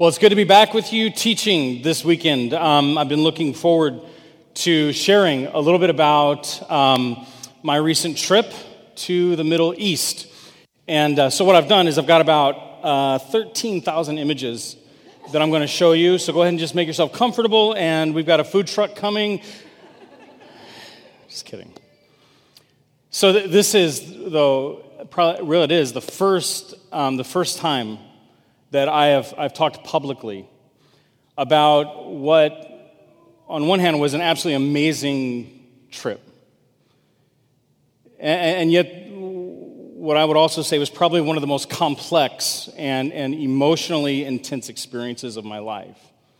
Well, it's good to be back with you teaching this weekend. I've been looking forward to sharing a little bit about my recent trip to the Middle East. And so what I've done is I've got about 13,000 images that I'm going to show you. So go ahead and just make yourself comfortable. And we've got a food truck coming. Just kidding. So this is, though, probably really it is the first time that I've talked publicly about what, on one hand, was an absolutely amazing trip. And yet, what I would also say was probably one of the most complex and emotionally intense experiences of my life.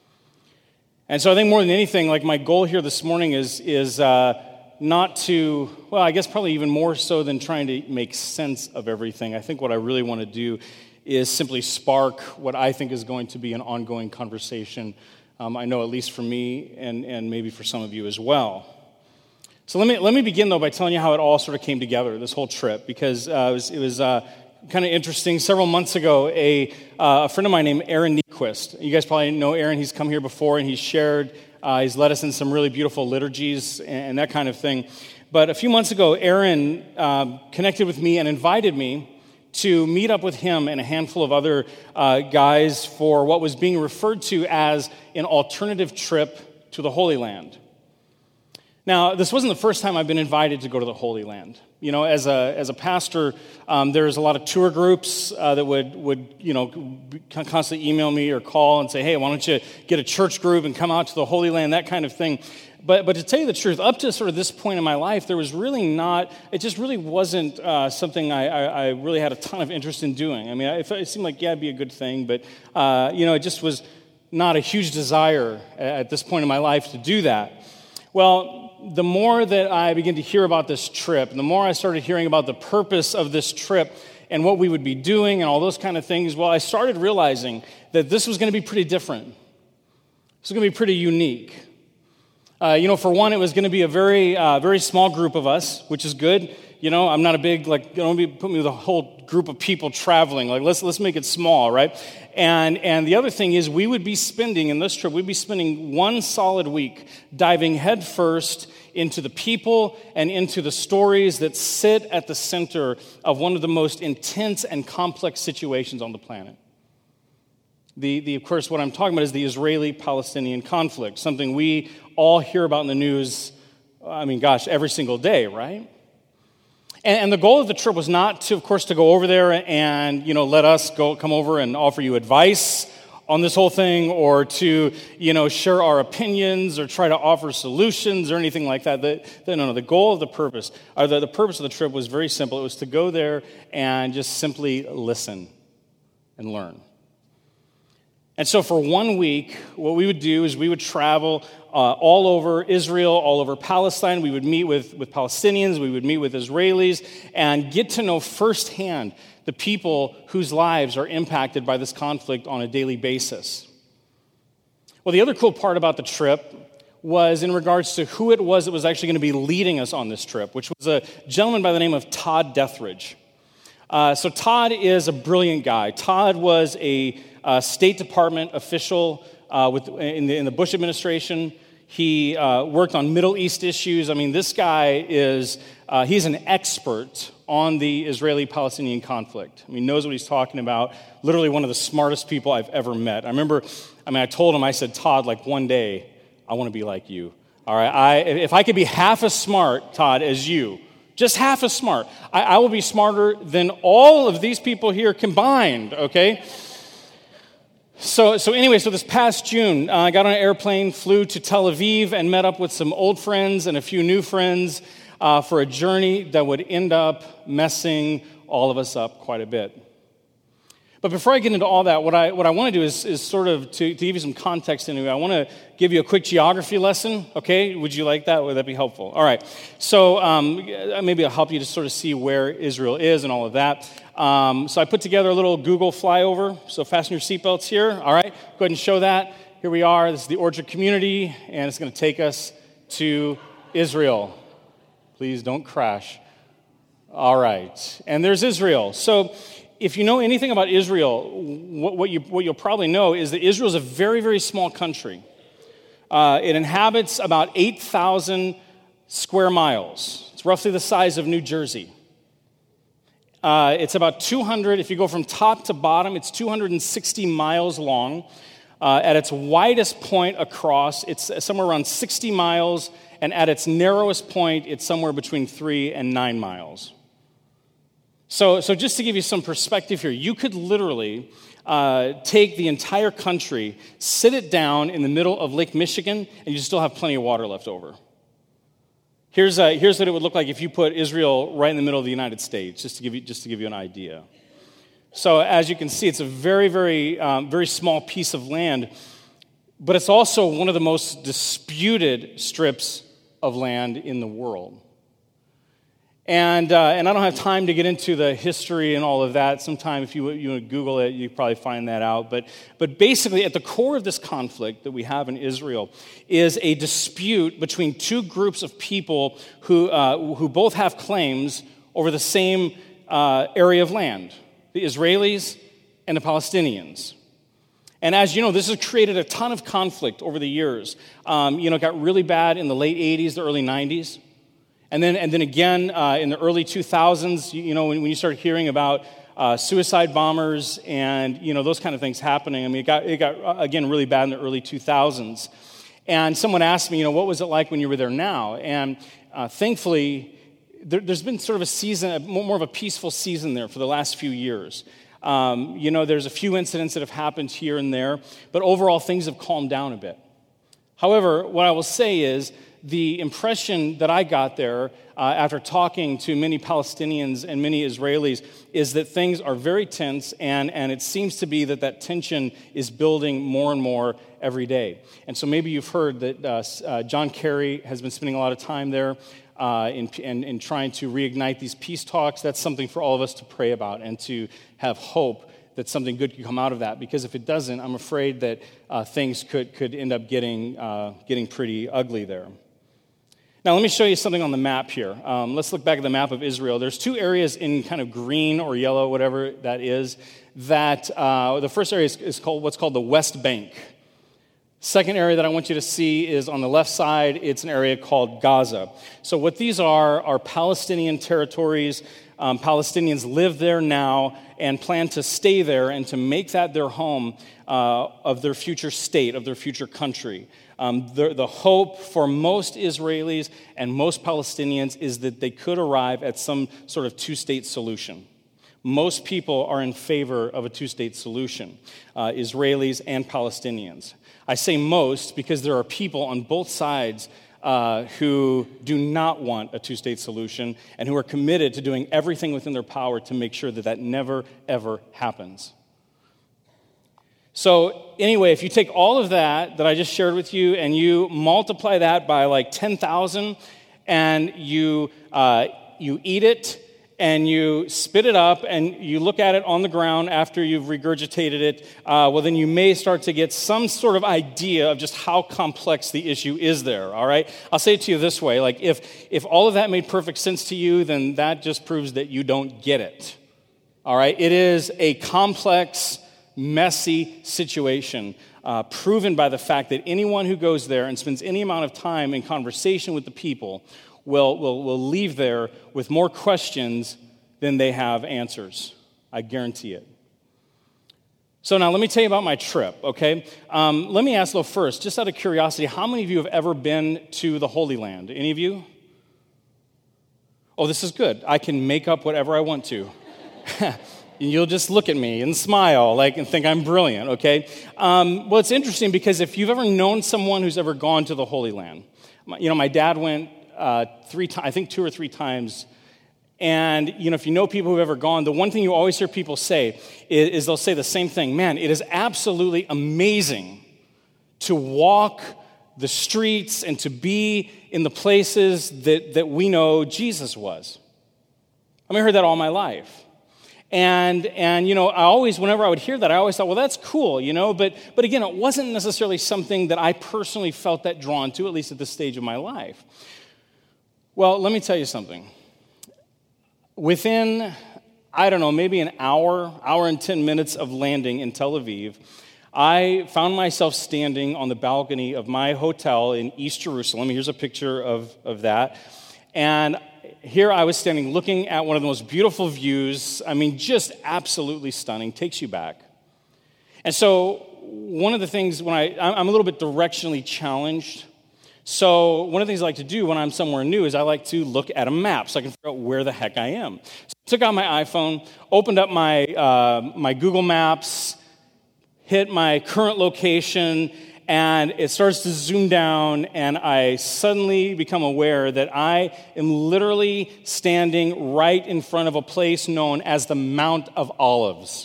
And so I think more than anything, like my goal here this morning is not to, well, I guess probably even more so than trying to make sense of everything. I think what I really want to do is simply spark what I think is going to be an ongoing conversation. I know at least for me and maybe for some of you as well. So let me begin though by telling you how it all sort of came together, this whole trip, because it was kind of interesting. Several months ago, a friend of mine named Aaron Nyquist. You guys probably know Aaron. He's come here before and he's shared. He's led us in some really beautiful liturgies and that kind of thing. But a few months ago, Aaron connected with me and invited me to meet up with him and a handful of other guys for what was being referred to as an alternative trip to the Holy Land. Now, this wasn't the first time I've been invited to go to the Holy Land. You know, as a pastor, there's a lot of tour groups that would constantly email me or call and say, hey, why don't you get a church group and come out to the Holy Land, that kind of thing. But to tell you the truth, up to sort of this point in my life, there was really not, it just really wasn't something I really had a ton of interest in doing. I mean, it seemed like, yeah, it'd be a good thing, but, it just was not a huge desire at this point in my life to do that. Well, the more that I began to hear about this trip, the more I started hearing about the purpose of this trip and what we would be doing and all those kind of things, well, I started realizing that this was going to be pretty different. This was going to be pretty unique. For one, it was going to be a very small group of us, which is good. You know, I'm not a big, don't put me with a whole group of people traveling. Let's make it small, right? And the other thing is we would be spending, in this trip, we'd be spending one solid week diving headfirst into the people and into the stories that sit at the center of one of the most intense and complex situations on the planet. Of course, what I'm talking about is the Israeli-Palestinian conflict, something we all hear about in the news, every single day, right? And the goal of the trip was not to, of course, to go over there and, let us come over and offer you advice on this whole thing or to, share our opinions or try to offer solutions or anything like that. No, the goal of the purpose of the trip was very simple. It was to go there and just simply listen and learn. And so for 1 week, what we would do is we would travel all over Israel, all over Palestine. We would meet with Palestinians, we would meet with Israelis, and get to know firsthand the people whose lives are impacted by this conflict on a daily basis. Well, the other cool part about the trip was in regards to who it was that was actually going to be leading us on this trip, which was a gentleman by the name of Todd Deathridge. So Todd is a brilliant guy. Todd was a State Department official in the Bush administration. He worked on Middle East issues. I mean, this guy he's an expert on the Israeli-Palestinian conflict. I mean, knows what he's talking about. Literally one of the smartest people I've ever met. I told him, I said, Todd, one day, I want to be like you. All right, if I could be half as smart, Todd, as you, just half as smart, I will be smarter than all of these people here combined, okay? So this past June, I got on an airplane, flew to Tel Aviv, and met up with some old friends and a few new friends for a journey that would end up messing all of us up quite a bit. But before I get into all that, what I want to do is sort of to give you some context anyway. I want to give you a quick geography lesson, okay? Would you like that? Would that be helpful? All right. So maybe I'll help you to sort of see where Israel is and all of that. So I put together a little Google flyover. So fasten your seatbelts here. All right. Go ahead and show that. Here we are. This is the Orchard community, and it's going to take us to Israel. Please don't crash. All right. And there's Israel. So if you know anything about Israel, what you'll probably know is that Israel is a very, very small country. It inhabits about 8,000 square miles. It's roughly the size of New Jersey. It's about 200, if you go from top to bottom, it's 260 miles long. At its widest point across, it's somewhere around 60 miles, and at its narrowest point, it's somewhere between 3 and 9 miles. So just to give you some perspective here, you could literally take the entire country, sit it down in the middle of Lake Michigan, and you still have plenty of water left over. Here's what it would look like if you put Israel right in the middle of the United States, just to give you an idea. So as you can see, it's a very, very, very small piece of land, but it's also one of the most disputed strips of land in the world. And I don't have time to get into the history and all of that. Sometime if you would Google it, you probably find that out. But basically, at the core of this conflict that we have in Israel is a dispute between two groups of people who both have claims over the same area of land: the Israelis and the Palestinians. And as you know, this has created a ton of conflict over the years. It got really bad in the late 80s, the early 90s. And then again, in the early 2000s, when you start hearing about suicide bombers and, those kind of things happening. I mean, it got again, really bad in the early 2000s. And someone asked me, what was it like when you were there now? And thankfully, there's been sort of a season, more of a peaceful season there for the last few years. There's a few incidents that have happened here and there, but overall, things have calmed down a bit. However, what I will say is, the impression that I got there after talking to many Palestinians and many Israelis is that things are very tense, and it seems to be that tension is building more and more every day. And so maybe you've heard that John Kerry has been spending a lot of time there in trying to reignite these peace talks. That's something for all of us to pray about and to have hope that something good could come out of that. Because if it doesn't, I'm afraid that things could end up getting pretty ugly there. Now, let me show you something on the map here. Let's look back at the map of Israel. There's two areas in kind of green or yellow, whatever that is, that the first area is called what's called the West Bank. Second area that I want you to see is on the left side. It's an area called Gaza. So what these are Palestinian territories. Palestinians live there now and plan to stay there and to make that their home of their future state, of their future country. The hope for most Israelis and most Palestinians is that they could arrive at some sort of two-state solution. Most people are in favor of a two-state solution, Israelis and Palestinians. I say most because there are people on both sides who do not want a two-state solution and who are committed to doing everything within their power to make sure that never, ever happens. So anyway, if you take all of that I just shared with you and you multiply that by like 10,000 and you eat it and you spit it up and you look at it on the ground after you've regurgitated it, well, then you may start to get some sort of idea of just how complex the issue is there, all right? I'll say it to you this way, like if all of that made perfect sense to you, then that just proves that you don't get it, all right? It is a complex, messy situation, proven by the fact that anyone who goes there and spends any amount of time in conversation with the people will leave there with more questions than they have answers. I guarantee it. So now let me tell you about my trip, okay? Let me ask though first, just out of curiosity, how many of you have ever been to the Holy Land? Any of you? Oh, this is good. I can make up whatever I want to. You'll just look at me and smile and think I'm brilliant, okay? Well, it's interesting because if you've ever known someone who's ever gone to the Holy Land, my dad went 3 times, I think 2 or 3 times, and if you know people who've ever gone, the one thing you always hear people say is they'll say the same thing. Man, it is absolutely amazing to walk the streets and to be in the places that we know Jesus was. I heard that all my life. And I always, whenever I would hear that, I always thought, well, that's cool, but again, it wasn't necessarily something that I personally felt that drawn to, at least at this stage of my life. Well, let me tell you something. Within I don't know, maybe an hour and 10 minutes of landing in Tel Aviv, I found myself standing on the balcony of my hotel in East Jerusalem. Here's a picture of that. And here I was standing looking at one of the most beautiful views. I mean, just absolutely stunning, takes you back. And so one of the things I'm a little bit directionally challenged. So one of the things I like to do when I'm somewhere new is I like to look at a map so I can figure out where the heck I am. So I took out my iPhone, opened up my Google Maps, hit my current location, and it starts to zoom down, and I suddenly become aware that I am literally standing right in front of a place known as the Mount of Olives.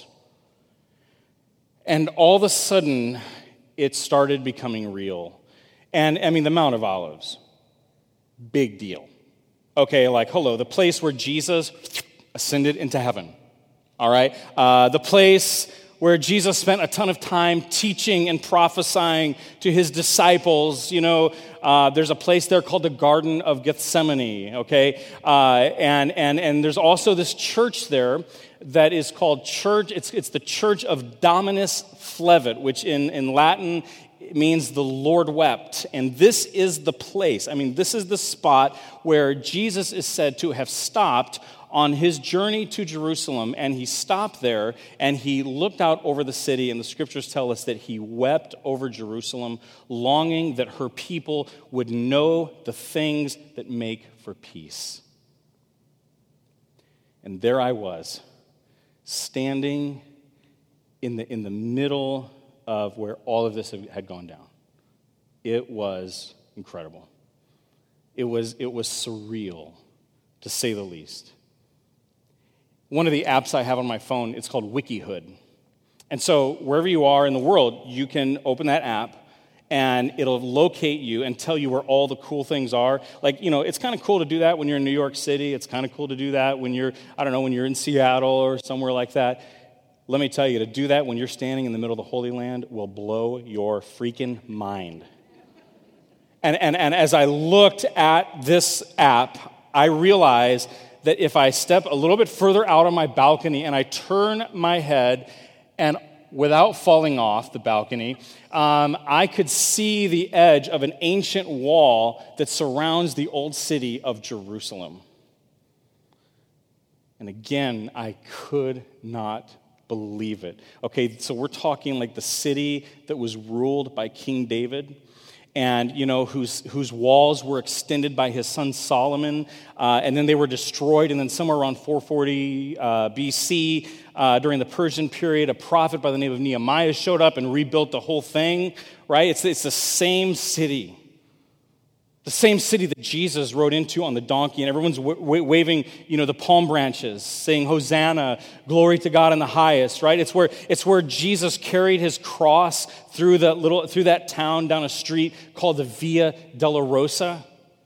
And all of a sudden, it started becoming real. And I mean, the Mount of Olives, big deal. Okay, like, hello, the place where Jesus ascended into heaven, all right? The place where Jesus spent a ton of time teaching and prophesying to his disciples. You know, there's a place there called the Garden of Gethsemane, okay? And there's also this church there that is called it's the Church of Dominus Flevit, which in Latin means the Lord wept. And this is the place, this is the spot where Jesus is said to have stopped on his journey to Jerusalem, and he stopped there, and he looked out over the city, and the scriptures tell us that he wept over Jerusalem, longing that her people would know the things that make for peace. And there I was, standing in the middle of where all of this had gone down. It was incredible. It was surreal, to say the least. One of the apps I have on my phone, it's called WikiHood. And so wherever you are in the world, you can open that app, and it'll locate you and tell you where all the cool things are. Like, it's kind of cool to do that when you're in New York City. It's kind of cool to do that when you're in Seattle or somewhere like that. Let me tell you, to do that when you're standing in the middle of the Holy Land will blow your freaking mind. And as I looked at this app, I realized that if I step a little bit further out on my balcony and I turn my head, and without falling off the balcony, I could see the edge of an ancient wall that surrounds the old city of Jerusalem. And again, I could not believe it. Okay, so we're talking like the city that was ruled by King David, and whose walls were extended by his son Solomon, and then they were destroyed, and then somewhere around 440 BC, during the Persian period, a prophet by the name of Nehemiah showed up and rebuilt the whole thing, right? It's the same city. The same city that Jesus rode into on the donkey, and everyone's waving, the palm branches, saying, Hosanna, glory to God in the highest, right? It's where Jesus carried his cross through that town down a street called the Via Dolorosa.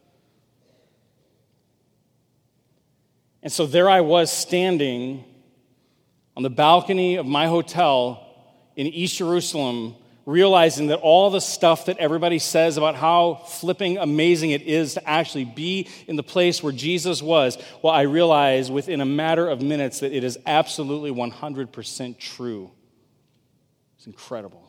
And so there I was standing on the balcony of my hotel in East Jerusalem, realizing that all the stuff that everybody says about how flipping amazing it is to actually be in the place where Jesus was, well, I realized within a matter of minutes that it is absolutely 100% true. It's incredible.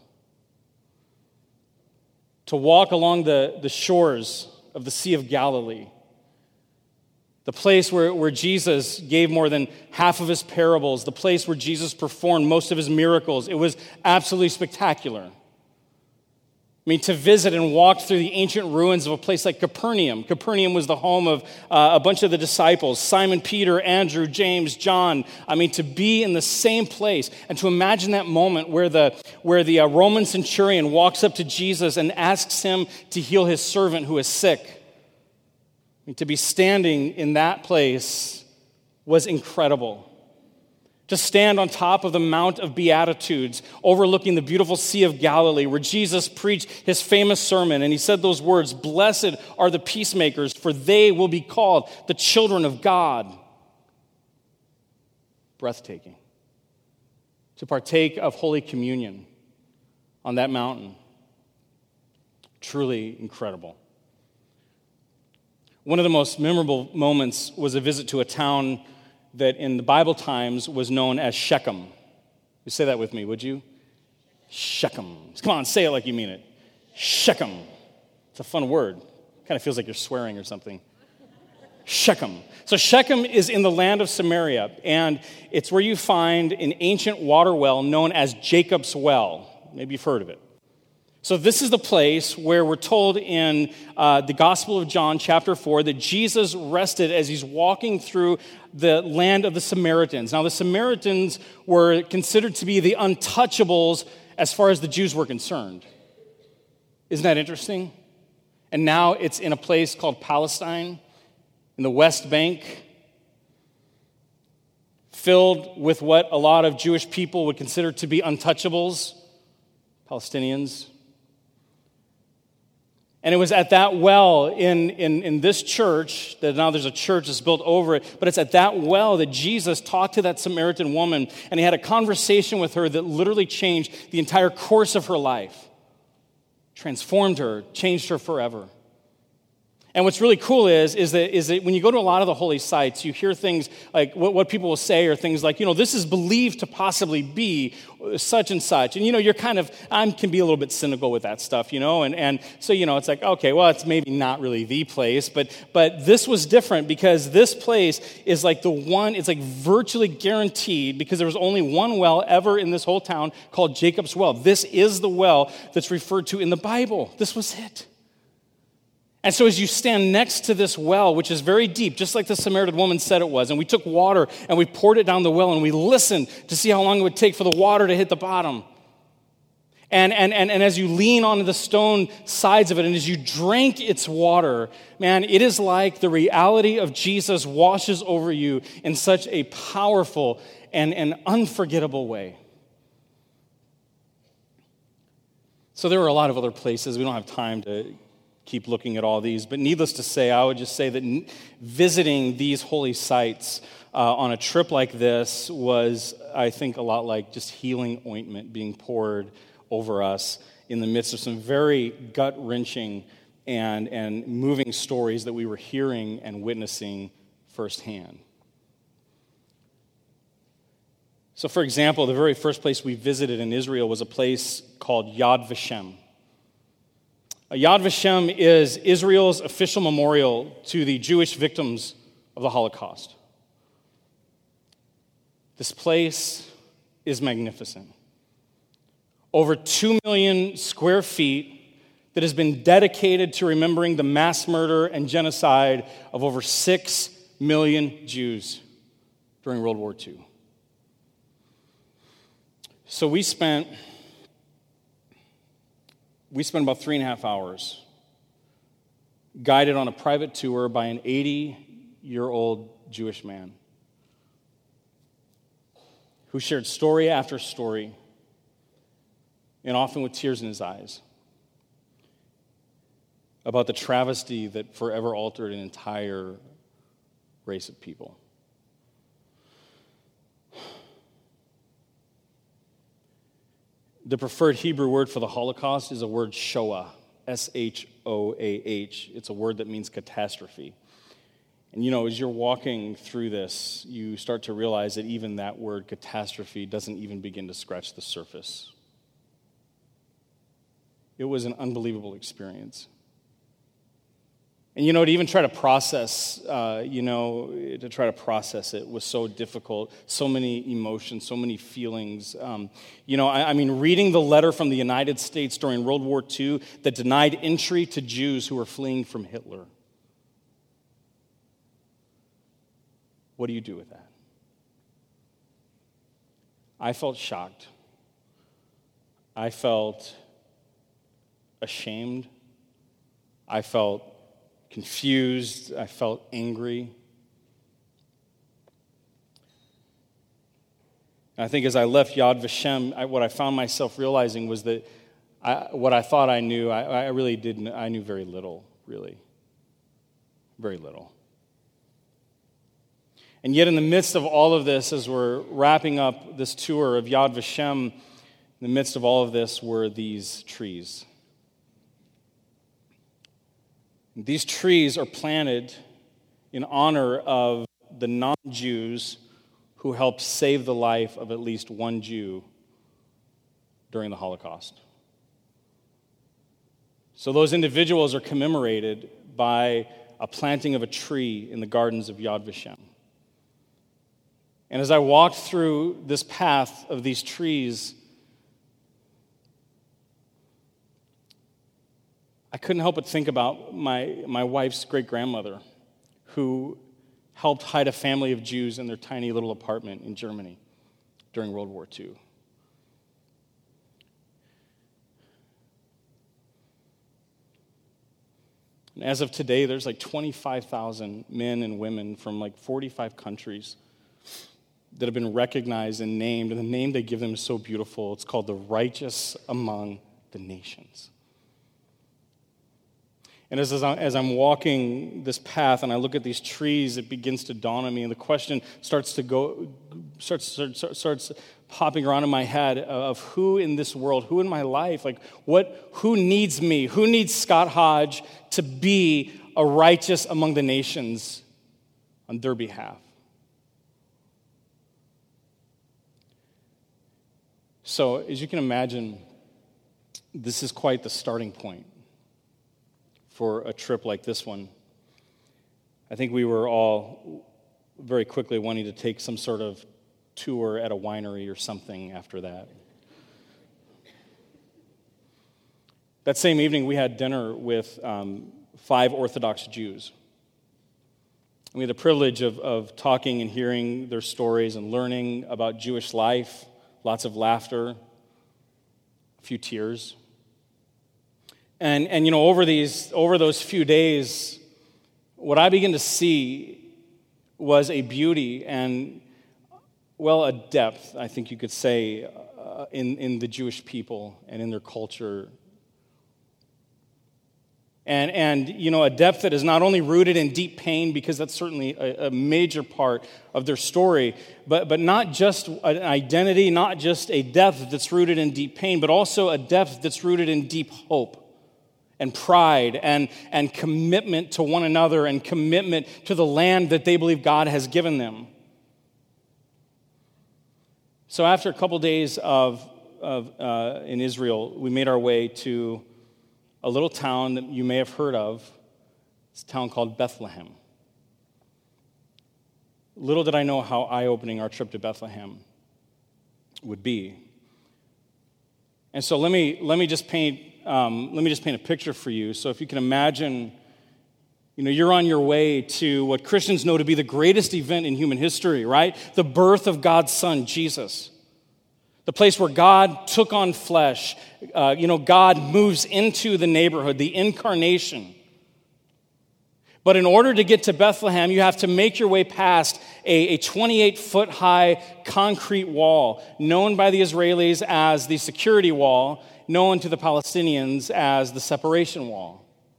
To walk along the shores of the Sea of Galilee, the place where Jesus gave more than half of his parables, the place where Jesus performed most of his miracles, it was absolutely spectacular. To visit and walk through the ancient ruins of a place like Capernaum. Capernaum was the home of a bunch of the disciples, Simon, Peter, Andrew, James, John. To be in the same place and to imagine that moment where the Roman centurion walks up to Jesus and asks him to heal his servant who is sick. To be standing in that place was incredible. To stand on top of the Mount of Beatitudes, overlooking the beautiful Sea of Galilee, where Jesus preached his famous sermon, and he said those words, "Blessed are the peacemakers, for they will be called the children of God." Breathtaking. To partake of Holy Communion on that mountain. Truly incredible. One of the most memorable moments was a visit to a town that in the Bible times was known as Shechem. You say that with me, would you? Shechem. Come on, say it like you mean it. Shechem. It's a fun word. Kind of feels like you're swearing or something. Shechem. So Shechem is in the land of Samaria, and it's where you find an ancient water well known as Jacob's Well. Maybe you've heard of it. So this is the place where we're told in the Gospel of John, chapter 4, that Jesus rested as he's walking through the land of the Samaritans. Now, the Samaritans were considered to be the untouchables as far as the Jews were concerned. Isn't that interesting? And now it's in a place called Palestine, in the West Bank, filled with what a lot of Jewish people would consider to be untouchables, Palestinians. And it was at that well in this church, that now there's a church that's built over it, but it's at that well that Jesus talked to that Samaritan woman, and he had a conversation with her that literally changed the entire course of her life, transformed her, changed her forever. And what's really cool is that when you go to a lot of the holy sites, you hear things like what people will say are things like, this is believed to possibly be such and such. And, you're kind of, I can be a little bit cynical with that stuff, And so, it's like, okay, well, it's maybe not really the place. But this was different because this place is like the one, it's like virtually guaranteed because there was only one well ever in this whole town called Jacob's Well. This is the well that's referred to in the Bible. This was it. And so as you stand next to this well, which is very deep, just like the Samaritan woman said it was, and we took water and we poured it down the well and we listened to see how long it would take for the water to hit the bottom. And as you lean onto the stone sides of it and as you drank its water, man, it is like the reality of Jesus washes over you in such a powerful and unforgettable way. So there are a lot of other places. We don't have time to keep looking at all these. But needless to say, I would just say that visiting these holy sites on a trip like this was, I think, a lot like just healing ointment being poured over us in the midst of some very gut-wrenching and moving stories that we were hearing and witnessing firsthand. So, for example, the very first place we visited in Israel was a place called Yad Vashem. Yad Vashem is Israel's official memorial to the Jewish victims of the Holocaust. This place is magnificent. Over 2 million square feet that has been dedicated to remembering the mass murder and genocide of over 6 million Jews during World War II. So we spent about 3.5 hours guided on a private tour by an 80-year-old Jewish man who shared story after story, and often with tears in his eyes, about the travesty that forever altered an entire race of people. The preferred Hebrew word for the Holocaust is a word Shoah, S-H-O-A-H. It's a word that means catastrophe. And as you're walking through this, you start to realize that even that word catastrophe doesn't even begin to scratch the surface. It was an unbelievable experience. And to even try to process, it was so difficult. So many emotions, so many feelings. Reading the letter from the United States during World War II that denied entry to Jews who were fleeing from Hitler. What do you do with that? I felt shocked. I felt ashamed. I felt confused. I felt angry. And I think as I left Yad Vashem, what I found myself realizing was that what I thought I knew, I really didn't. I knew very little, really. Very little. And yet in the midst of all of this, as we're wrapping up this tour of Yad Vashem, in the midst of all of this were these trees. These trees are planted in honor of the non-Jews who helped save the life of at least one Jew during the Holocaust. So those individuals are commemorated by a planting of a tree in the gardens of Yad Vashem. And as I walked through this path of these trees, I couldn't help but think about my wife's great-grandmother, who helped hide a family of Jews in their tiny little apartment in Germany during World War II. And as of today, there's like 25,000 men and women from like 45 countries that have been recognized and named, and the name they give them is so beautiful. It's called the righteous among the nations. And as I'm walking this path and I look at these trees, it begins to dawn on me, and the question starts popping around in my head of who in this world, who in my life, who needs me? Who needs Scott Hodge to be a righteous among the nations on their behalf? So, as you can imagine, this is quite the starting point for a trip like this one. I think we were all very quickly wanting to take some sort of tour at a winery or something after that. That same evening, we had dinner with 5 Orthodox Jews. And we had the privilege of talking and hearing their stories and learning about Jewish life. Lots of laughter, a few tears. And over those few days, what I began to see was a beauty and, a depth, I think you could say, in the Jewish people and in their culture. And a depth that is not only rooted in deep pain, because that's certainly a major part of their story, but not just an identity, not just a depth that's rooted in deep pain, but also a depth that's rooted in deep hope and pride and commitment to one another and commitment to the land that they believe God has given them. So after a couple days in Israel, we made our way to a little town that you may have heard of. It's a town called Bethlehem. Little did I know how eye-opening our trip to Bethlehem would be. And so let me just paint a picture for you. So if you can imagine, you're on your way to what Christians know to be the greatest event in human history, right? The birth of God's Son, Jesus. The place where God took on flesh. God moves into the neighborhood, the incarnation. But in order to get to Bethlehem, you have to make your way past a 28-foot-high concrete wall, known by the Israelis as the security wall, known to the Palestinians as the separation wall.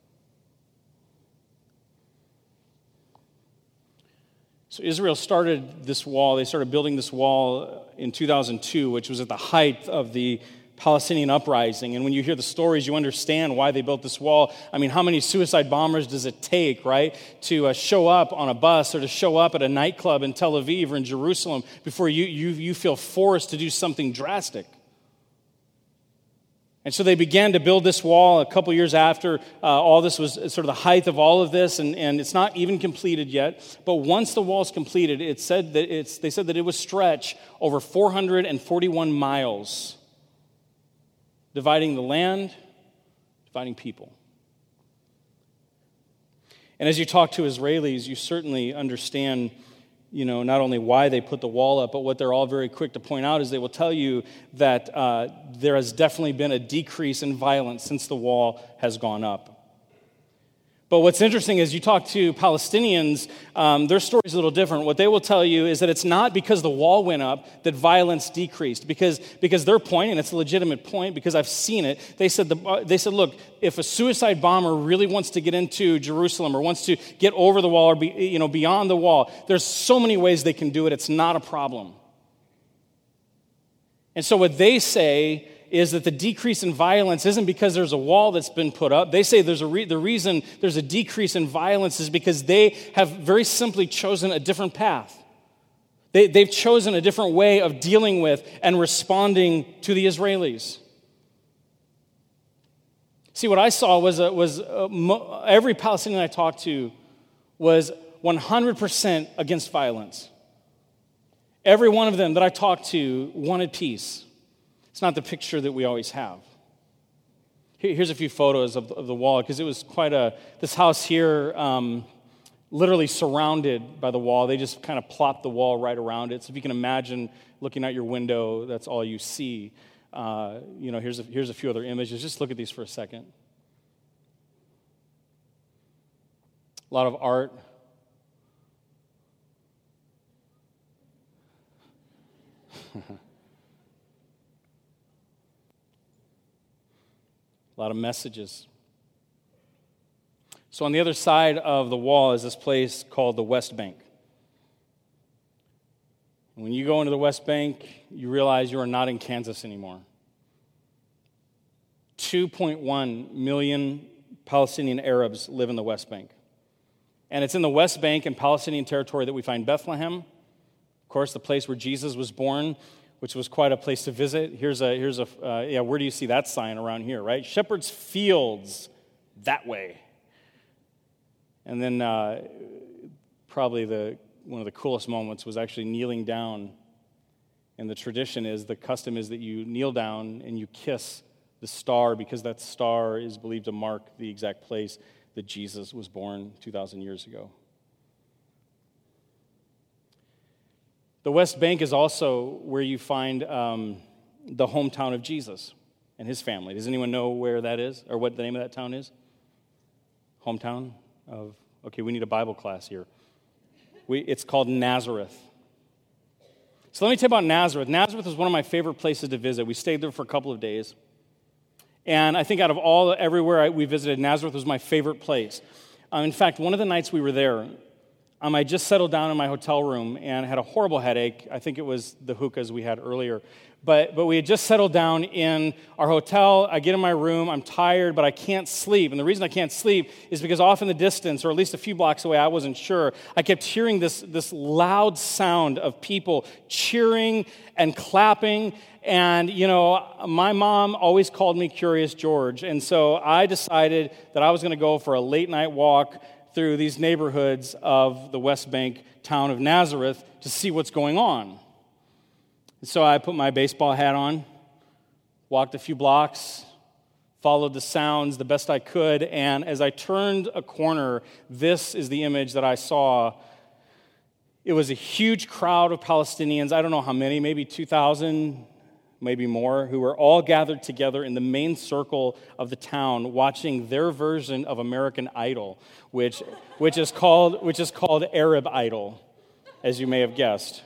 So Israel started this wall. They started building this wall in 2002, which was at the height of the Palestinian uprising. And when you hear the stories, you understand why they built this wall. I mean, how many suicide bombers does it take, right, to show up on a bus or to show up at a nightclub in Tel Aviv or in Jerusalem before you feel forced to do something drastic? And so they began to build this wall a couple years after all this was sort of the height of all of this, and it's not even completed yet. But once the wall is completed, they said that it would stretch over 441 miles, dividing the land, dividing people. And as you talk to Israelis, you certainly understand, not only why they put the wall up, but what they're all very quick to point out is they will tell you that there has definitely been a decrease in violence since the wall has gone up. But what's interesting is you talk to Palestinians, their story is a little different. What they will tell you is that it's not because the wall went up that violence decreased, because their point, and it's a legitimate point because I've seen it, they said, look, if a suicide bomber really wants to get into Jerusalem or wants to get over the wall or beyond the wall, there's so many ways they can do it. It's not a problem. And so what they say is that the decrease in violence isn't because there's a wall that's been put up. They say the reason there's a decrease in violence is because they have very simply chosen a different path. They've chosen a different way of dealing with and responding to the Israelis. See, what I saw was every Palestinian I talked to was 100% against violence. Every one of them that I talked to wanted peace. It's not the picture that we always have. Here's a few photos of the wall, because it was this house here, literally surrounded by the wall. They just kind of plopped the wall right around it. So if you can imagine looking out your window, that's all you see. Here's a few other images. Just look at these for a second. A lot of art. A lot of messages. So on the other side of the wall is this place called the West Bank. When you go into the West Bank, you realize you are not in Kansas anymore. 2.1 million Palestinian Arabs live in the West Bank. And it's in the West Bank and Palestinian territory that we find Bethlehem, of course, the place where Jesus was born, which was quite a place to visit. Where do you see that sign around here, right? Shepherd's Fields, that way. And then probably one of the coolest moments was actually kneeling down. And the custom is that you kneel down and you kiss the star, because that star is believed to mark the exact place that Jesus was born 2,000 years ago. The West Bank is also where you find the hometown of Jesus and his family. Does anyone know where that is, or what the name of that town is? Hometown of, okay, we need a Bible class here. It's called Nazareth. So let me tell you about Nazareth. Nazareth was one of my favorite places to visit. We stayed there for a couple of days. And I think out of everywhere we visited, Nazareth was my favorite place. In fact, one of the nights we were there, I just settled down in my hotel room and had a horrible headache. I think it was the hookahs we had earlier. But we had just settled down in our hotel. I get in my room. I'm tired, but I can't sleep. And the reason I can't sleep is because off in the distance, or at least a few blocks away, I wasn't sure, I kept hearing this loud sound of people cheering and clapping. And, my mom always called me Curious George. And so I decided that I was going to go for a late night walk through these neighborhoods of the West Bank town of Nazareth to see what's going on. And so I put my baseball hat on, walked a few blocks, followed the sounds the best I could, and as I turned a corner, this is the image that I saw. It was a huge crowd of Palestinians, I don't know how many, maybe 2,000, maybe more, who were all gathered together in the main circle of the town watching their version of American Idol, which is called Arab Idol, as you may have guessed.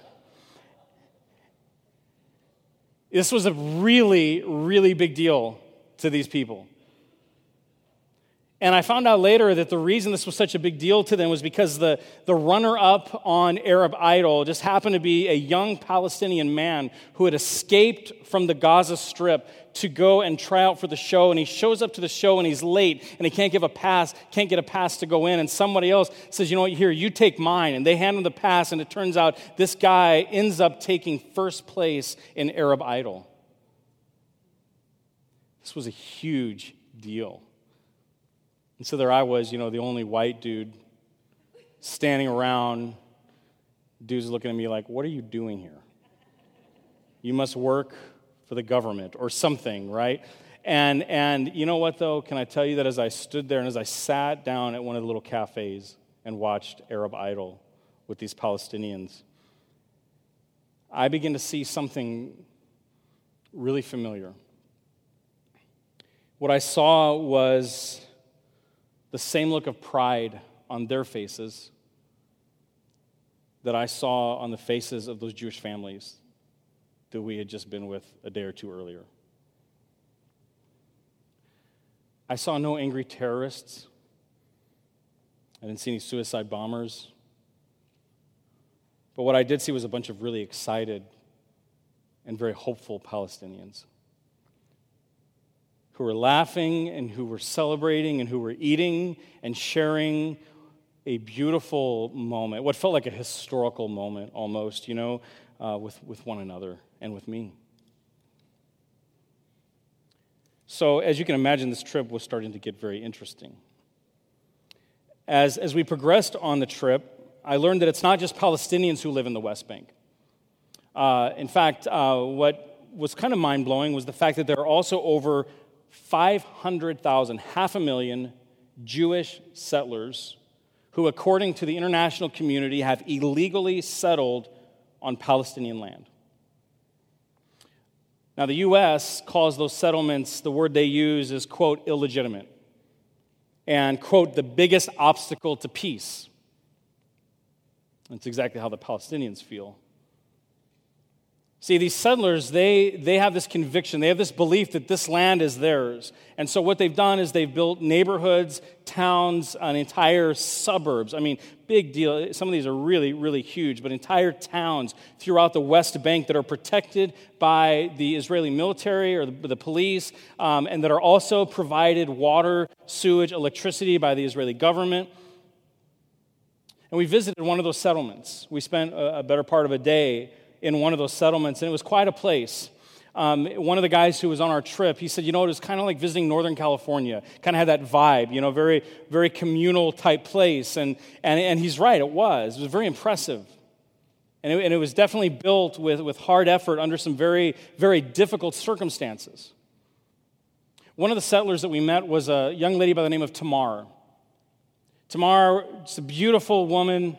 This was a really, really big deal to these people. And I found out later that the reason this was such a big deal to them was because the runner-up on Arab Idol just happened to be a young Palestinian man who had escaped from the Gaza Strip to go and try out for the show. And he shows up to the show and he's late and he can't get a pass to go in. And somebody else says, here, you take mine. And they hand him the pass, and it turns out this guy ends up taking first place in Arab Idol. This was a huge deal. And so there I was, the only white dude standing around. Dudes looking at me like, what are you doing here? You must work for the government or something, right? And you know what, though? Can I tell you that as I stood there and as I sat down at one of the little cafes and watched Arab Idol with these Palestinians, I began to see something really familiar. What I saw was the same look of pride on their faces that I saw on the faces of those Jewish families that we had just been with a day or two earlier. I saw no angry terrorists. I didn't see any suicide bombers. But what I did see was a bunch of really excited and very hopeful Palestinians who were laughing and who were celebrating and who were eating and sharing a beautiful moment, what felt like a historical moment almost, with one another and with me. So as you can imagine, this trip was starting to get very interesting. As we progressed on the trip, I learned that it's not just Palestinians who live in the West Bank. In fact, what was kind of mind-blowing was the fact that there are also over 500,000, 500,000 Jewish settlers who, according to the international community, have illegally settled on Palestinian land. Now, the U.S. calls those settlements, the word they use is, quote, illegitimate, and, quote, the biggest obstacle to peace. That's exactly how the Palestinians feel. See, these settlers, they have this conviction, they have this belief that this land is theirs. And so what they've done is they've built neighborhoods, towns, and entire suburbs. I mean, big deal. Some of these are really, really huge, but entire towns throughout the West Bank that are protected by the Israeli military or the police, and that are also provided water, sewage, electricity by the Israeli government. And we visited one of those settlements. We spent a better part of a day in one of those settlements, and it was quite a place. One of the guys who was on our trip, he said, it was kind of like visiting Northern California, kind of had that vibe, very, very communal type place, and he's right, it was very impressive. And it was definitely built with hard effort under some very, very difficult circumstances. One of the settlers that we met was a young lady by the name of Tamar. Tamar is a beautiful woman,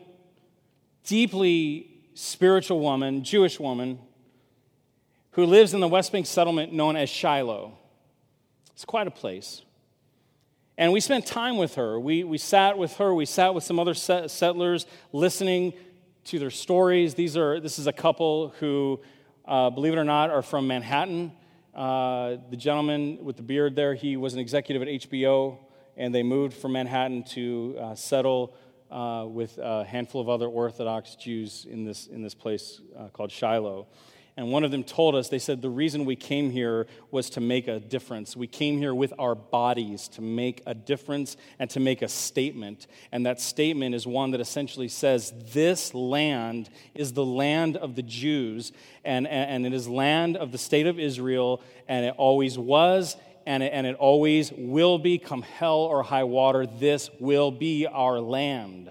deeply spiritual woman, Jewish woman, who lives in the West Bank settlement known as Shiloh. It's quite a place. And we spent time with her. We sat with her. We sat with some other settlers, listening to their stories. This is a couple who, believe it or not, are from Manhattan. The gentleman with the beard there, he was an executive at HBO, and they moved from Manhattan to settle with a handful of other Orthodox Jews in this place called Shiloh. And one of them told us, they said, the reason we came here was to make a difference. We came here with our bodies to make a difference and to make a statement. And that statement is one that essentially says, this land is the land of the Jews, and it is land of the state of Israel, and it always was, and it always will be, come hell or high water. This will be our land.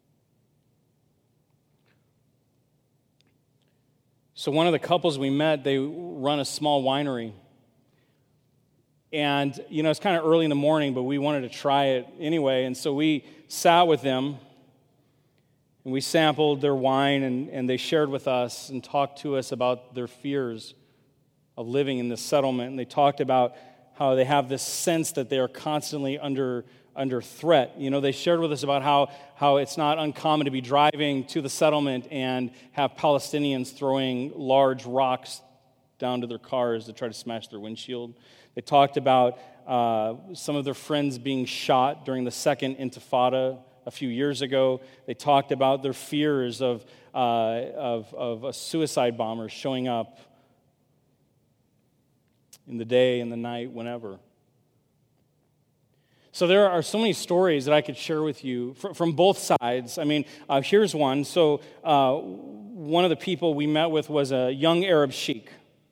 So one of the couples we met, they run a small winery. And, it's kind of early in the morning, but we wanted to try it anyway. And so we sat with them, and we sampled their wine, and they shared with us and talked to us about their fears of living in this settlement. And they talked about how they have this sense that they are constantly under threat. They shared with us about how it's not uncommon to be driving to the settlement and have Palestinians throwing large rocks down to their cars to try to smash their windshield. They talked about some of their friends being shot during the Second Intifada a few years ago. They talked about their fears of a suicide bomber showing up in the day, in the night, whenever. So there are so many stories that I could share with you from both sides. I mean, here's one. So one of the people we met with was a young Arab sheikh.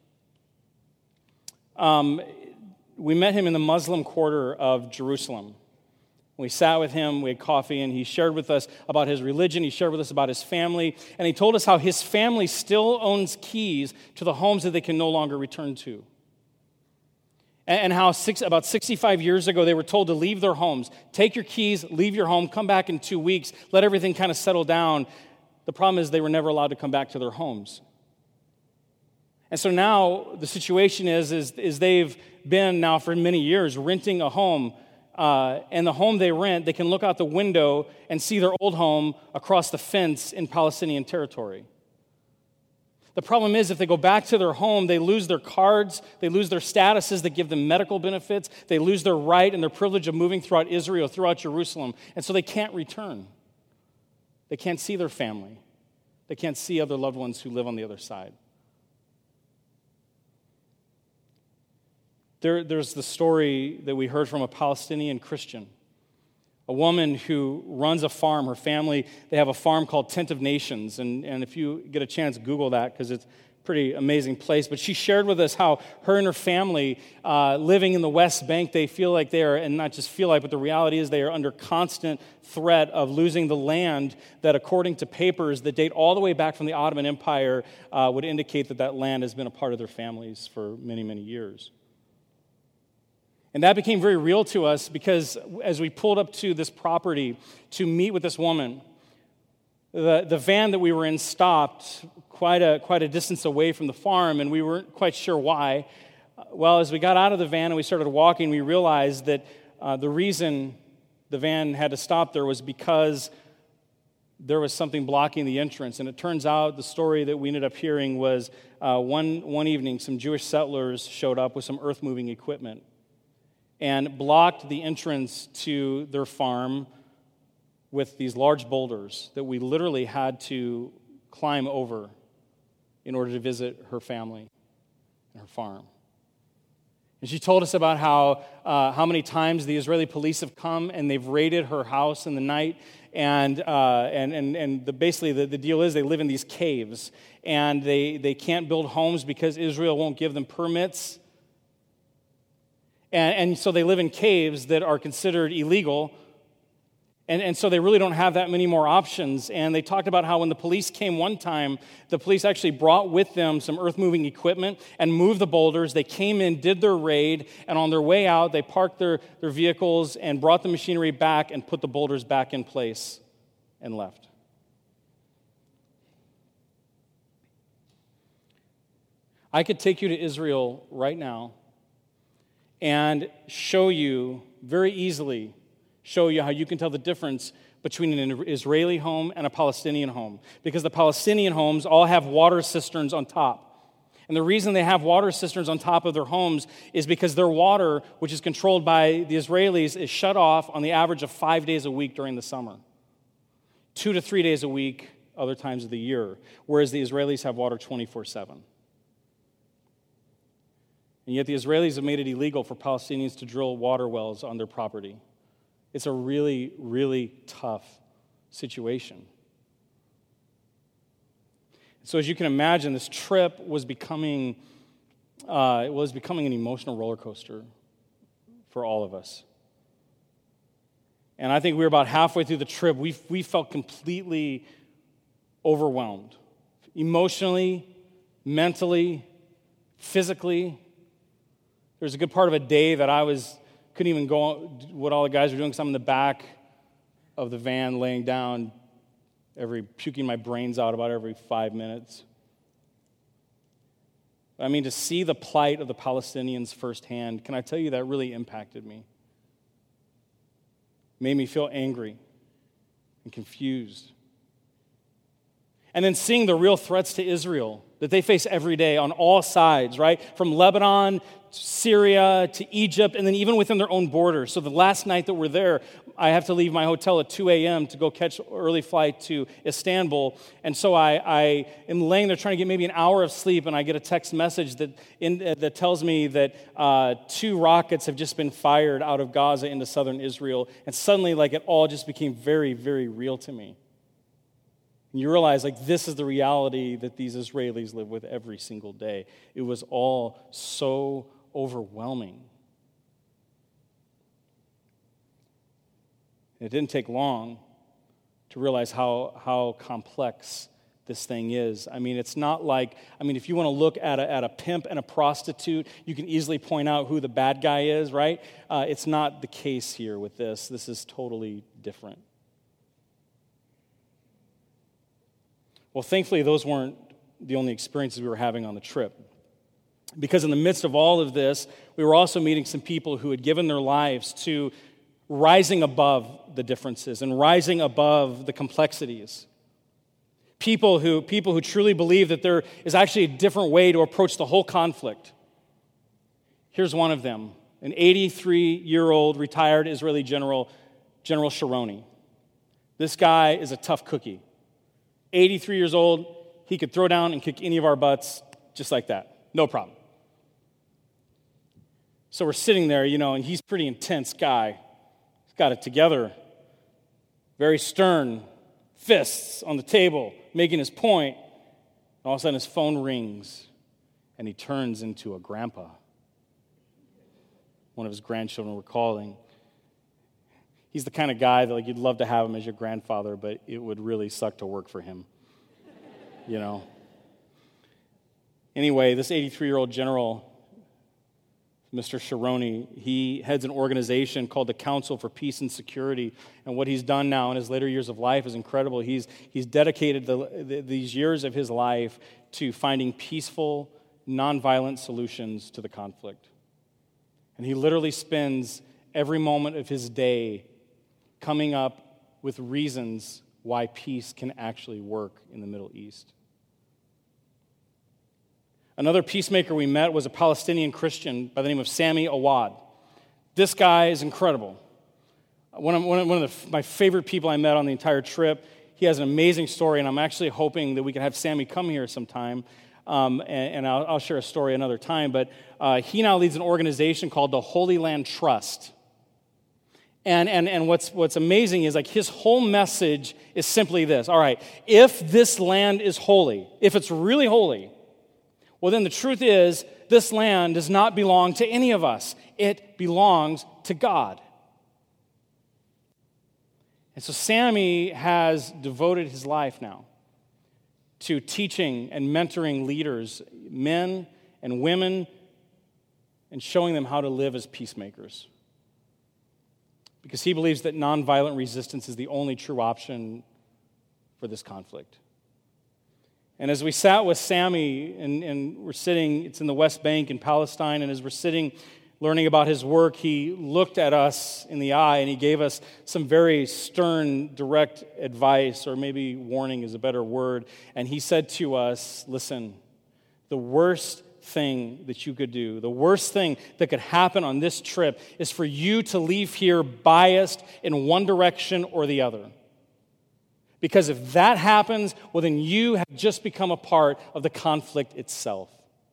We met him in the Muslim quarter of Jerusalem. We sat with him, we had coffee, and he shared with us about his religion, he shared with us about his family, and he told us how his family still owns keys to the homes that they can no longer return to. And how about 65 years ago, they were told to leave their homes. Take your keys, leave your home, come back in 2 weeks, let everything kind of settle down. The problem is they were never allowed to come back to their homes. And so now the situation is they've been now for many years renting a home. And the home they rent, they can look out the window and see their old home across the fence in Palestinian territory. The problem is if they go back to their home, they lose their cards, they lose their statuses that give them medical benefits, they lose their right and their privilege of moving throughout Israel, throughout Jerusalem, and so they can't return. They can't see their family. They can't see other loved ones who live on the other side. There's the story that we heard from a Palestinian Christian, a woman who runs a farm. Her family, they have a farm called Tent of Nations, and if you get a chance, Google that because it's a pretty amazing place. But she shared with us how her and her family, living in the West Bank, they feel like they are, and not just feel like, but the reality is they are under constant threat of losing the land that, according to papers that date all the way back from the Ottoman Empire, would indicate that land has been a part of their families for many, many years. And that became very real to us because as we pulled up to this property to meet with this woman, the van that we were in stopped quite a distance away from the farm, and we weren't quite sure why. Well, as we got out of the van and we started walking, we realized that the reason the van had to stop there was because there was something blocking the entrance. And it turns out the story that we ended up hearing was one evening, some Jewish settlers showed up with some earth-moving equipment and blocked the entrance to their farm with these large boulders that we literally had to climb over in order to visit her family and her farm. And she told us about how many times the Israeli police have come and they've raided her house in the night, and basically the deal is they live in these caves, and they can't build homes because Israel won't give them permits. And so they live in caves that are considered illegal, and so they really don't have that many more options. And they talked about how when the police came one time, the police actually brought with them some earth-moving equipment and moved the boulders. They came in, did their raid, and on their way out, they parked their vehicles and brought the machinery back and put the boulders back in place and left. I could take you to Israel right now and show you very easily, how you can tell the difference between an Israeli home and a Palestinian home. Because the Palestinian homes all have water cisterns on top. And the reason they have water cisterns on top of their homes is because their water, which is controlled by the Israelis, is shut off on the average of 5 days a week during the summer. 2 to 3 days a week other times of the year, whereas the Israelis have water 24/7. And yet the Israelis have made it illegal for Palestinians to drill water wells on their property. It's a really, really tough situation. So as you can imagine, this trip was becoming an emotional roller coaster for all of us. And I think we were about halfway through the trip. We felt completely overwhelmed, emotionally, mentally, physically. There was a good part of a day that couldn't even go what all the guys were doing because I'm in the back of the van laying down, puking my brains out about every 5 minutes. I mean, to see the plight of the Palestinians firsthand, can I tell you that really impacted me? Made me feel angry and confused. And then seeing the real threats to Israel that they face every day on all sides, right? From Lebanon, Syria, to Egypt, and then even within their own borders. So the last night that we're there, I have to leave my hotel at 2 a.m. to go catch an early flight to Istanbul. And so I am laying there trying to get maybe an hour of sleep, and I get a text message that tells me that 2 rockets have just been fired out of Gaza into southern Israel. And suddenly, it all just became very, very real to me. And you realize, this is the reality that these Israelis live with every single day. It was all so overwhelming. And it didn't take long to realize how complex this thing is. I mean, it's not if you want to look at a pimp and a prostitute, you can easily point out who the bad guy is, right? It's not the case here with this. This is totally different. Well, thankfully, those weren't the only experiences we were having on the trip. Because in the midst of all of this, we were also meeting some people who had given their lives to rising above the differences and rising above the complexities. People who truly believe that there is actually a different way to approach the whole conflict. Here's one of them, an 83-year-old retired Israeli General Sharoni. This guy is a tough cookie. 83 years old, he could throw down and kick any of our butts just like that. No problem. So we're sitting there, and he's a pretty intense guy. He's got it together. Very stern, fists on the table, making his point. And all of a sudden his phone rings, and he turns into a grandpa. One of his grandchildren were calling. He's the kind of guy that you'd love to have him as your grandfather, but it would really suck to work for him. Anyway, this 83-year-old general, Mr. Shironi, he heads an organization called the Council for Peace and Security, and what he's done now in his later years of life is incredible. He's dedicated these years of his life to finding peaceful, nonviolent solutions to the conflict. And he literally spends every moment of his day coming up with reasons why peace can actually work in the Middle East. Another peacemaker we met was a Palestinian Christian by the name of Sami Awad. This guy is incredible. One of my favorite people I met on the entire trip. He has an amazing story, and I'm actually hoping that we can have Sammy come here sometime, and I'll share a story another time. But he now leads an organization called the Holy Land Trust. And what's amazing is his whole message is simply this. All right, if this land is holy, if it's really holy, well, then the truth is, this land does not belong to any of us. It belongs to God. And so Sammy has devoted his life now to teaching and mentoring leaders, men and women, and showing them how to live as peacemakers. Because he believes that nonviolent resistance is the only true option for this conflict. And as we sat with Sammy, and we're sitting, it's in the West Bank in Palestine, and as we're sitting learning about his work, he looked at us in the eye and he gave us some very stern, direct advice, or maybe warning is a better word. And he said to us, listen, the worst thing that you could do, the worst thing that could happen on this trip is for you to leave here biased in one direction or the other. Because if that happens, well, then you have just become a part of the conflict itself.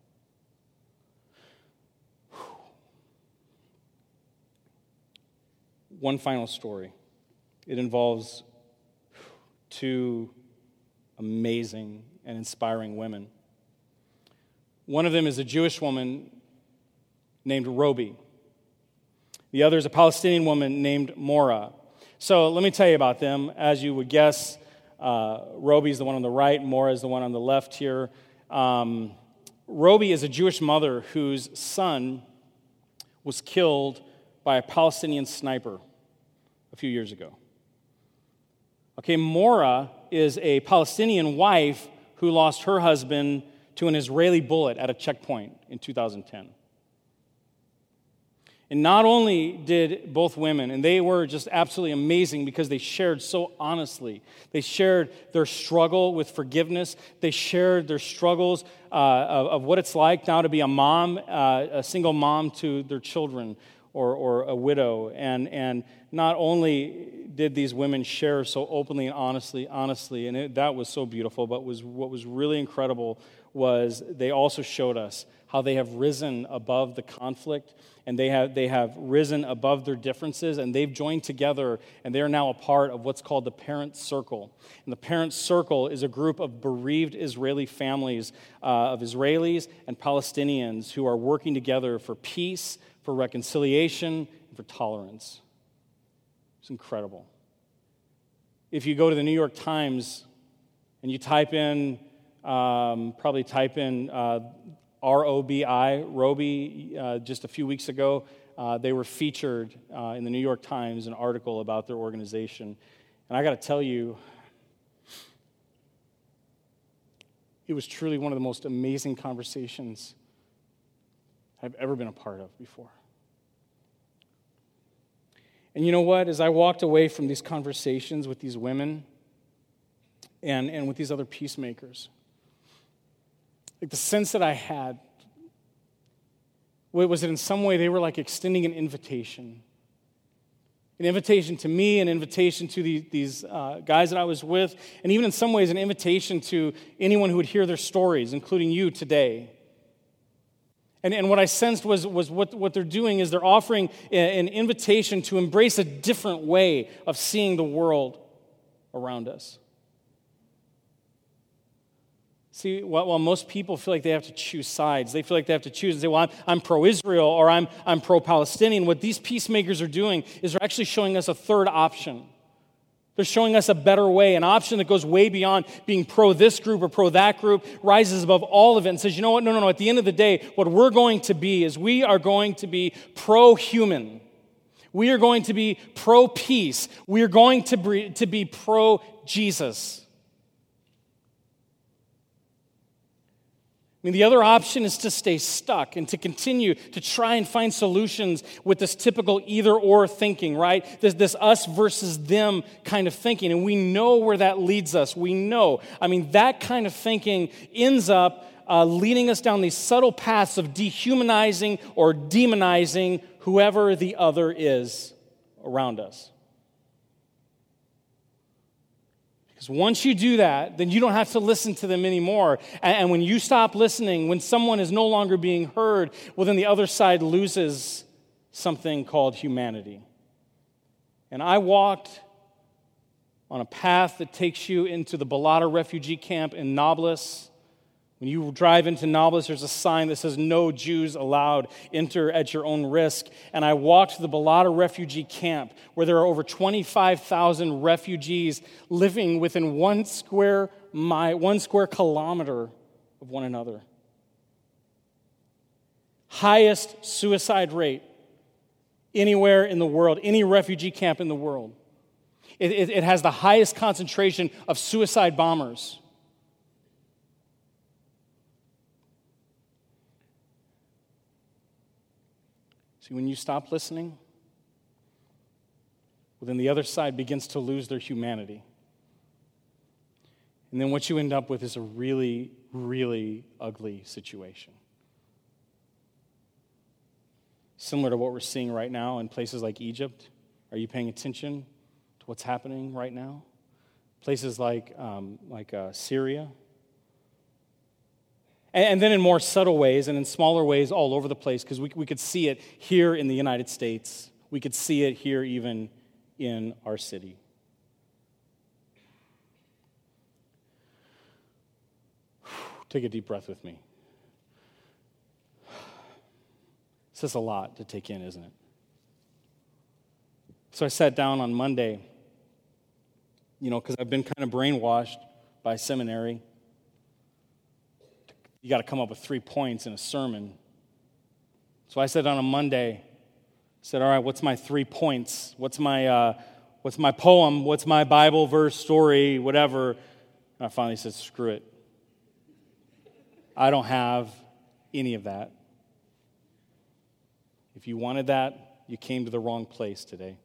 One final story. It involves two amazing and inspiring women. One of them is a Jewish woman named Robi. The other is a Palestinian woman named Mora. So let me tell you about them. As you would guess, Robi is the one on the right, Mora is the one on the left here. Robi is a Jewish mother whose son was killed by a Palestinian sniper a few years ago. Okay, Mora is a Palestinian wife who lost her husband to an Israeli bullet at a checkpoint in 2010. And not only did both women, and they were just absolutely amazing because they shared so honestly. They shared their struggle with forgiveness. They shared their struggles of what it's like now to be a mom, a single mom to their children, or a widow. And not only did these women share so openly and honestly, and that was so beautiful, but what was really incredible was they also showed us how they have risen above the conflict, and they have risen above their differences, and they've joined together, and they are now a part of what's called the Parent Circle. And the Parent Circle is a group of bereaved Israeli families, of Israelis and Palestinians who are working together for peace, for reconciliation, and for tolerance. It's incredible. If you go to the New York Times and you type in Robi, just a few weeks ago, they were featured in the New York Times, an article about their organization. And I got to tell you, it was truly one of the most amazing conversations I've ever been a part of before. And you know what? As I walked away from these conversations with these women and with these other peacemakers, the sense that I had was that in some way they were extending an invitation to me, an invitation to these guys that I was with, and even in some ways an invitation to anyone who would hear their stories, including you today. And what I sensed was what they're doing is they're offering an invitation to embrace a different way of seeing the world around us. See, while most people feel like they have to choose sides, they feel like they have to choose and say, well, I'm pro-Israel or I'm pro-Palestinian. What these peacemakers are doing is they're actually showing us a third option. They're showing us a better way, an option that goes way beyond being pro this group or pro that group, rises above all of it and says, you know what, no. At the end of the day, what we're going to be is we are going to be pro-human. We are going to be pro-peace. We are going to be pro-Jesus. I mean, the other option is to stay stuck and to continue to try and find solutions with this typical either-or thinking, right? This us versus them kind of thinking. And we know where that leads us. We know. I mean, that kind of thinking ends up leading us down these subtle paths of dehumanizing or demonizing whoever the other is around us. Because once you do that, then you don't have to listen to them anymore. And when you stop listening, when someone is no longer being heard, well, then the other side loses something called humanity. And I walked on a path that takes you into the Balata refugee camp in Nablus. When you drive into Nablus, there's a sign that says, "No Jews allowed, enter at your own risk." And I walked to the Balata refugee camp, where there are over 25,000 refugees living within 1 square kilometer of one another. Highest suicide rate anywhere in the world, any refugee camp in the world. It has the highest concentration of suicide bombers. See, when you stop listening, well, then the other side begins to lose their humanity. And then what you end up with is a really, really ugly situation. Similar to what we're seeing right now in places like Egypt. Are you paying attention to what's happening right now? Places like Syria. And then in more subtle ways and in smaller ways all over the place, because we could see it here in the United States. We could see it here even in our city. Take a deep breath with me. It's just a lot to take in, isn't it? So I sat down on Monday, because I've been kind of brainwashed by seminary. You got to come up with 3 points in a sermon. So I sat down on Monday, said, all right, what's my 3 points? What's my poem? What's my Bible verse, story, whatever? And I finally said, screw it. I don't have any of that. If you wanted that, you came to the wrong place today.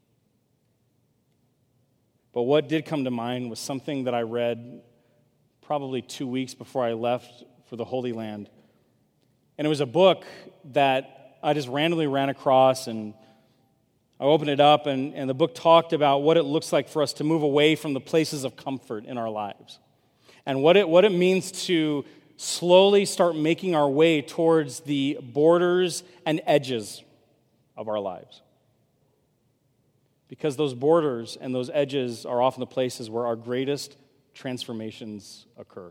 But what did come to mind was something that I read probably 2 weeks before I left for the Holy Land. And it was a book that I just randomly ran across, and I opened it up, and the book talked about what it looks like for us to move away from the places of comfort in our lives. And what it means to slowly start making our way towards the borders and edges of our lives. Because those borders and those edges are often the places where our greatest transformations occur.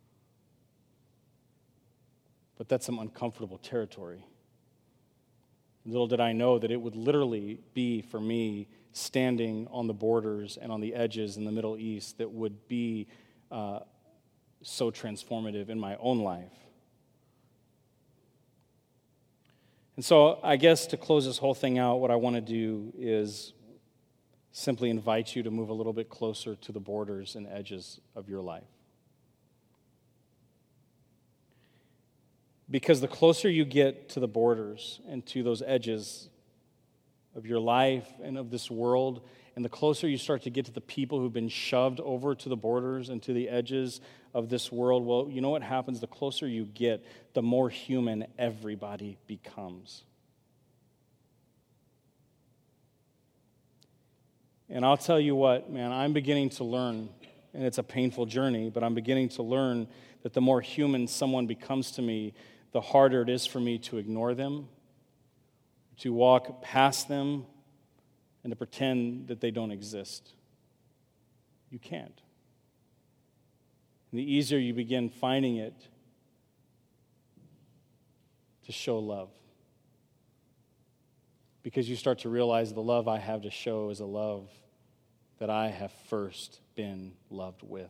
But that's some uncomfortable territory. Little did I know that it would literally be, for me, standing on the borders and on the edges in the Middle East that would be so transformative in my own life. And so I guess to close this whole thing out, what I want to do is simply invite you to move a little bit closer to the borders and edges of your life. Because the closer you get to the borders and to those edges of your life and of this world, and the closer you start to get to the people who've been shoved over to the borders and to the edges of this world, well, you know what happens? The closer you get, the more human everybody becomes. And I'll tell you what, man, I'm beginning to learn, and it's a painful journey, but I'm beginning to learn that the more human someone becomes to me, the harder it is for me to ignore them, to walk past them, and to pretend that they don't exist. You can't. And the easier you begin finding it to show love. Because you start to realize the love I have to show is a love that I have first been loved with.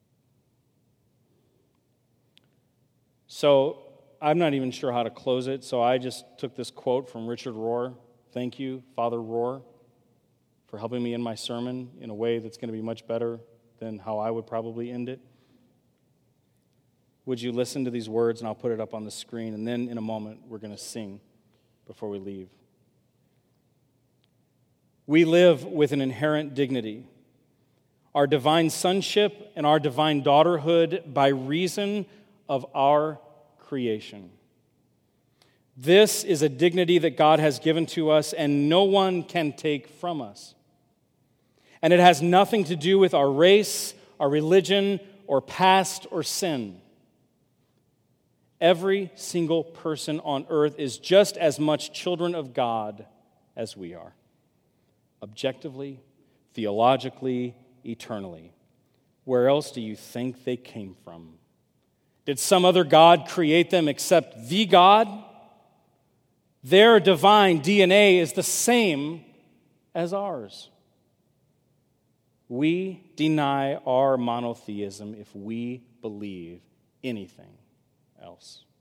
So I'm not even sure how to close it, so I just took this quote from Richard Rohr. Thank you, Father Rohr, for helping me in my sermon in a way that's going to be much better than how I would probably end it. Would you listen to these words, and I'll put it up on the screen, and then in a moment we're going to sing before we leave. We live with an inherent dignity, our divine sonship and our divine daughterhood by reason of our creation. This is a dignity that God has given to us and no one can take from us. And it has nothing to do with our race, our religion, or past or sin. Every single person on earth is just as much children of God as we are. Objectively, theologically, eternally. Where else do you think they came from? Did some other God create them except the God? Their divine DNA is the same as ours. We deny our monotheism if we believe anything else.